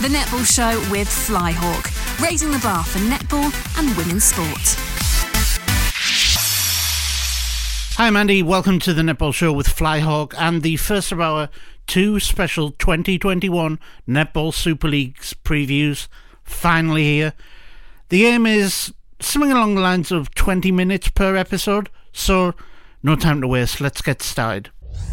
The Netball Show with Flyhawk, raising the bar for netball and women's sport. Hi, I'm Andy. Welcome to the Netball Show with Flyhawk and the first of our two special 2021 Netball Super Leagues previews finally here. The aim is something along the lines of 20 minutes per episode, so no time to waste. Let's get started.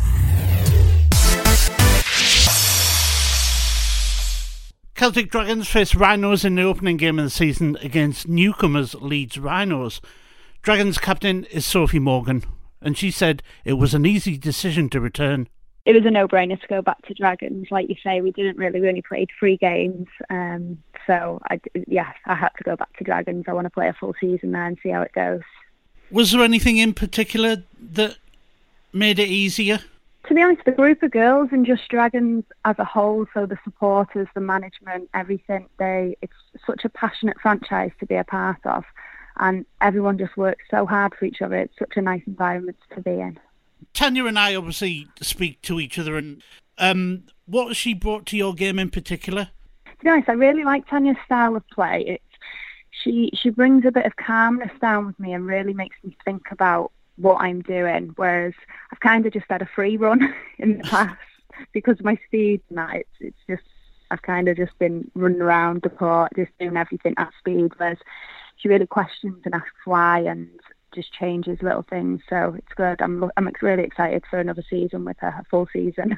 Celtic Dragons face Rhinos in the opening game of the season against newcomers Leeds Rhinos. Dragons captain is Sophie Morgan, and she said it was an easy decision to return. It was a no-brainer to go back to Dragons. Like you say, we only played 3 games. So I had to go back to Dragons. I want to play a full season there and see how it goes. Was there anything in particular that made it easier? To be honest, the group of girls and just Dragons as a whole, so the supporters, the management, everything, it's such a passionate franchise to be a part of. And everyone just works so hard for each other. It's such a nice environment to be in. Tanya and I obviously speak to each other, and what has she brought to your game in particular? To be honest, I really like Tanya's style of play. She brings a bit of calmness down with me and really makes me think about what I'm doing, whereas I've kind of just had a free run in the past because of my speed and that. It's just, I've kind of just been running around the court, just doing everything at speed, whereas she really questions and asks why and just changes little things. So it's good. I'm really excited for another season with her, a full season.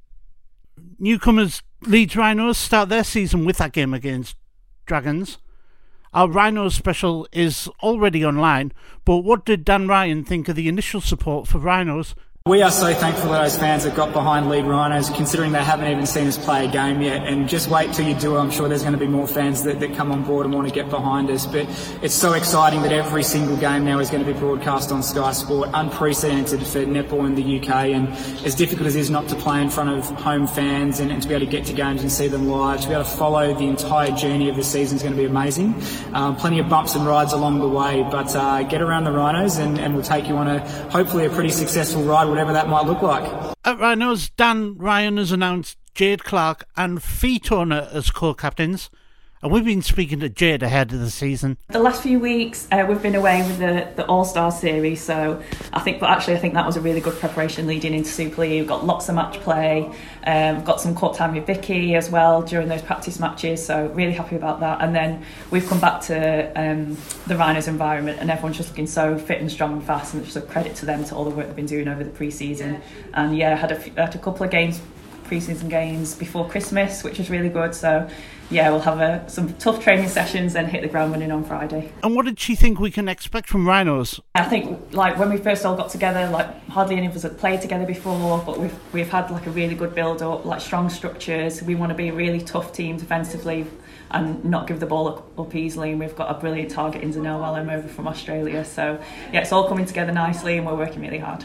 Newcomers Leeds Rhinos start their season with that game against Dragons. Our Rhinos special is already online, but what did Dan Ryan think of the initial support for Rhinos? We are so thankful that those fans that got behind Leeds Rhinos, considering they haven't even seen us play a game yet. And just wait till you do. I'm sure there's going to be more fans that come on board and want to get behind us. But it's so exciting that every single game now is going to be broadcast on Sky Sport. Unprecedented for netball in the UK. And as difficult as it is not to play in front of home fans and to be able to get to games and see them live, to be able to follow the entire journey of the season is going to be amazing. Plenty of bumps and rides along the way. But get around the Rhinos and we'll take you on hopefully a pretty successful ride, whatever that might look like. At Rhinos, Dan Ryan has announced Jade Clark and Fee Toner as co-captains, and we've been speaking to Jade ahead of the season. The last few weeks we've been away with the All-Star Series, so I think that was a really good preparation leading into Super League. We've got lots of match play, got some court time with Vicky as well during those practice matches, so really happy about that. And then we've come back to the Rhinos environment and everyone's just looking so fit and strong and fast, and it's just a credit to them, to all the work they've been doing over the pre-season. And had a couple of games, pre-season games before Christmas, which was really good. So we'll have some tough training sessions and hit the ground running on Friday. And what did she think we can expect from Rhinos? I think when we first all got together, hardly any of us had played together before, but we've had a really good build up, strong structures. We want to be a really tough team defensively and not give the ball up easily, and we've got a brilliant target in Zanelle while I'm over from Australia. So it's all coming together nicely and we're working really hard.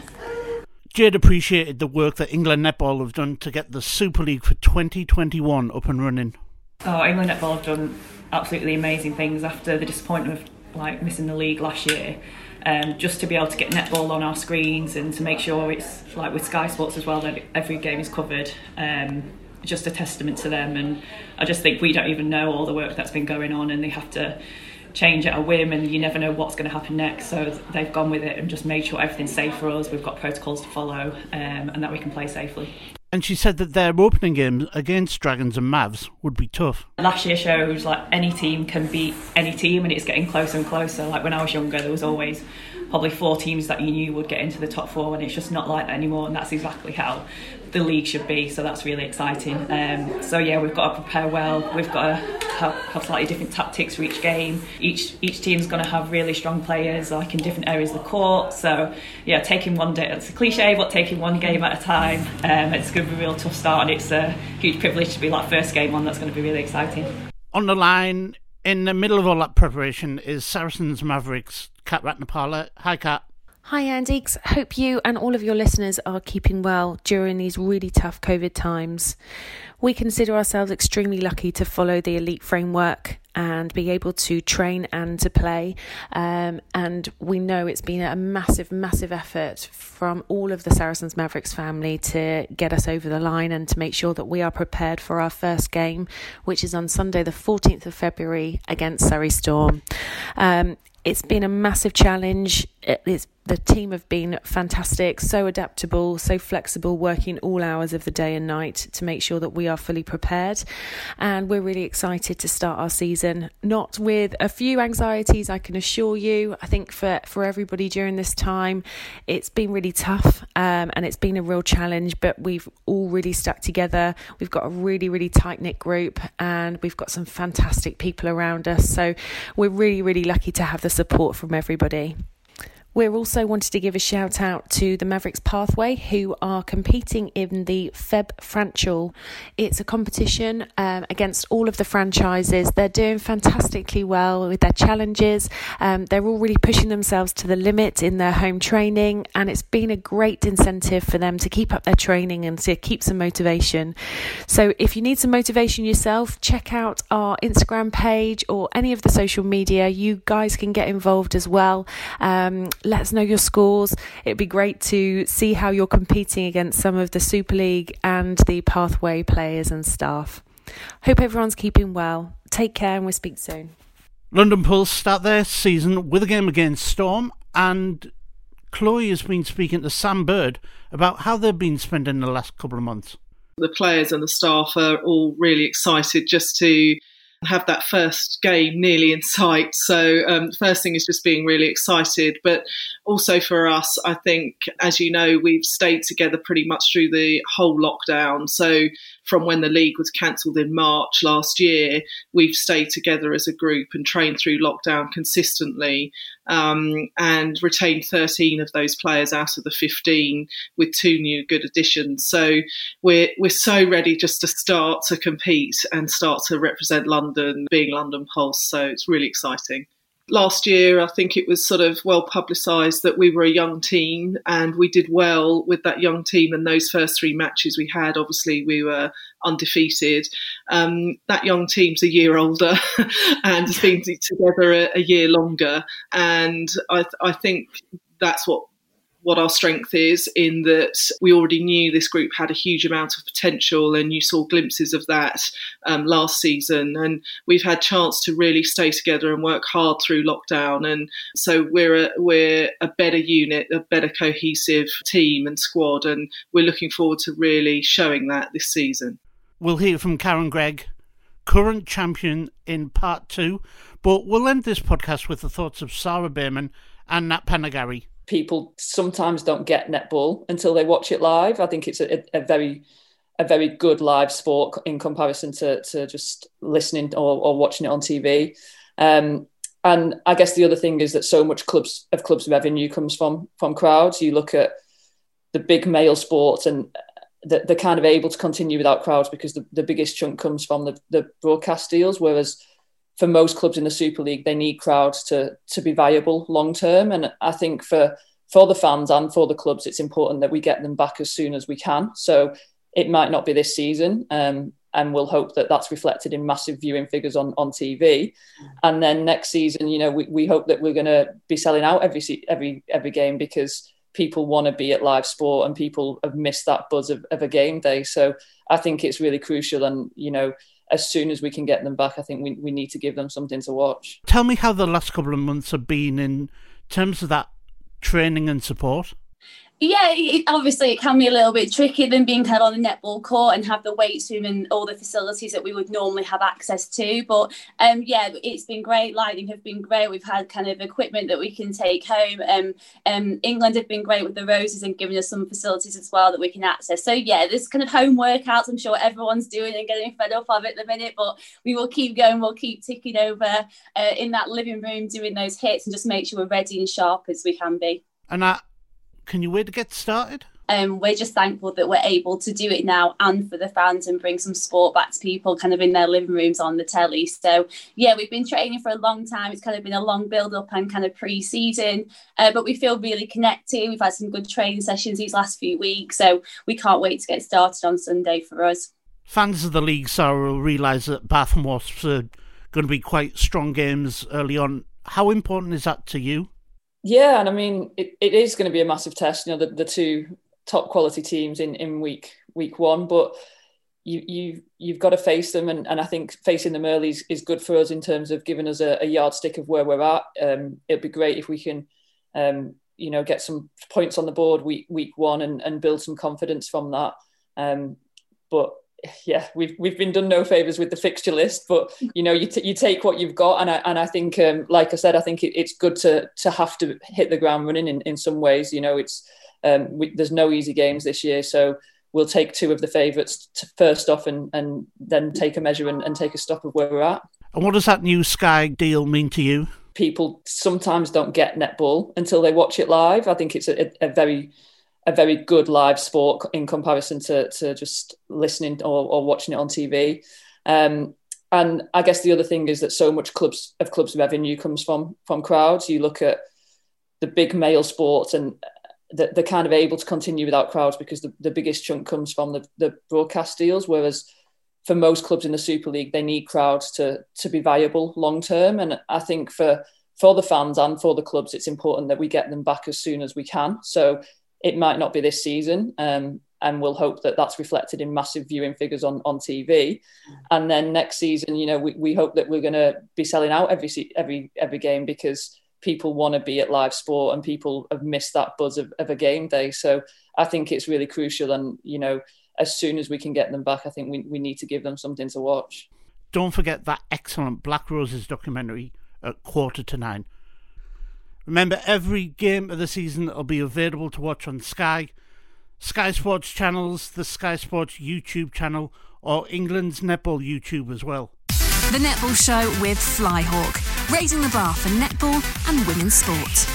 Jade appreciated the work that England Netball have done to get the Super League for 2021 up and running. Oh, England Netball have done absolutely amazing things after the disappointment of missing the league last year. Just to be able to get netball on our screens and to make sure it's with Sky Sports as well, that every game is covered. Just a testament to them, and I just think we don't even know all the work that's been going on, and they have to change at a whim, and you never know what's going to happen next. So they've gone with it and just made sure everything's safe for us. We've got protocols to follow, and that we can play safely. And she said that their opening games against Dragons and Mavs would be tough. Last year shows any team can beat any team, and it's getting closer and closer. When I was younger, there was always probably 4 teams that you knew would get into the top 4, and it's just not like that anymore, and that's exactly how the league should be. So that's really exciting. We've got to prepare well. We've got to have slightly different tactics for each game. Each team's going to have really strong players in different areas of the court. So taking one day, it's a cliche, but taking one game at a time. It's going to be a real tough start, and it's a huge privilege to be first game on. That's going to be really exciting. On the line, in the middle of all that preparation, is Saracens Mavericks Kat Ratnapala. Hi, Kat. Hi, Andy. Hope you and all of your listeners are keeping well during these really tough COVID times. We consider ourselves extremely lucky to follow the elite framework and be able to train and to play. And we know it's been a massive, massive effort from all of the Saracens Mavericks family to get us over the line and to make sure that we are prepared for our first game, which is on Sunday the 14th of February against Surrey Storm. It's been a massive challenge. The team have been fantastic, so adaptable, so flexible, working all hours of the day and night to make sure that we are fully prepared. And we're really excited to start our season, not with a few anxieties, I can assure you. I think for everybody during this time, it's been really tough and it's been a real challenge, but we've all really stuck together. We've got a really, really tight-knit group and we've got some fantastic people around us. So we're really, really lucky to have the support from everybody. We're also wanted to give a shout out to the Mavericks Pathway, who are competing in the Feb Franchal. It's a competition against all of the franchises. They're doing fantastically well with their challenges. They're all really pushing themselves to the limit in their home training, and it's been a great incentive for them to keep up their training and to keep some motivation. So if you need some motivation yourself, check out our Instagram page or any of the social media. You guys can get involved as well. Let us know your scores. It'd be great to see how you're competing against some of the Super League and the Pathway players and staff. Hope everyone's keeping well. Take care and we'll speak soon. London Pulse start their season with a game against Storm, and Chloe has been speaking to Sam Bird about how they've been spending the last couple of months. The players and the staff are all really excited just to have that first game nearly in sight. So the first thing is just being really excited. But also for us, I think, as you know, we've stayed together pretty much through the whole lockdown. So from when the league was cancelled in March last year, we've stayed together as a group and trained through lockdown consistently, and retained 13 of those players out of the 15 with 2 new good additions. So we're so ready just to start to compete and start to represent London, being London Pulse. So it's really exciting. Last year, I think it was sort of well publicised that we were a young team and we did well with that young team. And those first 3 matches we had, obviously we were undefeated. That young team's a year older and has been together a year longer. And I think that's what our strength is, in that we already knew this group had a huge amount of potential, and you saw glimpses of that last season. And we've had chance to really stay together and work hard through lockdown. And so we're a better unit, a better cohesive team and squad, and we're looking forward to really showing that this season. We'll hear from Karen Gregg, current champion, in part 2, but we'll end this podcast with the thoughts of Sarah Bayman and Nat Panagari. People sometimes don't get netball until they watch it live. I think it's a very good live sport in comparison to just listening or watching it on TV. And I guess the other thing is that so much clubs revenue comes from crowds. You look at the big male sports and they're kind of able to continue without crowds because the biggest chunk comes from the broadcast deals, whereas for most clubs in the Super League, they need crowds to be viable long term. And I think for the fans and for the clubs, it's important that we get them back as soon as we can. So it might not be this season, and we'll hope that that's reflected in massive viewing figures on TV. And then next season, you know, we hope that we're going to be selling out every game, because people want to be at live sport and people have missed that buzz of a game day. So I think it's really crucial, and you know, as soon as we can get them back, I think we need to give them something to watch. Tell me how the last couple of months have been in terms of that training and support. Yeah, obviously it can be a little bit tricky than being kind of on the netball court and have the weights room and all the facilities that we would normally have access to. But yeah, it's been great. Lightning have been great. We've had kind of equipment that we can take home. England have been great with the Roses and giving us some facilities as well that we can access. So yeah, there's kind of home workouts I'm sure everyone's doing and getting fed up of at the minute, but we will keep going. We'll keep ticking over in that living room doing those hits and just make sure we're ready and sharp as we can be. And can you wait to get started? We're just thankful that we're able to do it now and for the fans and bring some sport back to people kind of in their living rooms on the telly. So yeah, we've been training for a long time. It's kind of been a long build up and kind of pre-season, but we feel really connected. We've had some good training sessions these last few weeks, so we can't wait to get started on Sunday for us. Fans of the league, Sarah, will realise that Bath and Wasps are going to be quite strong games early on. How important is that to you? Yeah, and I mean, it is going to be a massive test, you know, the two top quality teams in week one, but you've got to face them, and I think facing them early is good for us in terms of giving us a yardstick of where we're at. It'd be great if we can get some points on the board week one and build some confidence from that. But yeah, we've been done no favours with the fixture list, but you take what you've got, and I think like I said, I think it's good to have to hit the ground running in some ways. It's there's no easy games this year, so we'll take two of the favourites first off and then take a measure and take a stock of where we're at. And what does that new Sky deal mean to you? People sometimes don't get netball until they watch it live. I think it's a very good live sport in comparison to just listening or watching it on TV. And I guess the other thing is that so much clubs revenue comes from crowds. You look at the big male sports and they're kind of able to continue without crowds because the biggest chunk comes from the broadcast deals, whereas for most clubs in the Super League, they need crowds to be viable long term. And I think for the fans and for the clubs, it's important that we get them back as soon as we can. So it might not be this season, and we'll hope that that's reflected in massive viewing figures on TV. And then next season, we hope that we're going to be selling out every game because people want to be at live sport and people have missed that buzz of a game day. So I think it's really crucial. And, as soon as we can get them back, I think we need to give them something to watch. Don't forget that excellent Black Roses documentary at 8:45. Remember, every game of the season will be available to watch on Sky Sports channels, the Sky Sports YouTube channel, or England's Netball YouTube as well. The Netball Show with Flyhawk, raising the bar for netball and women's sport.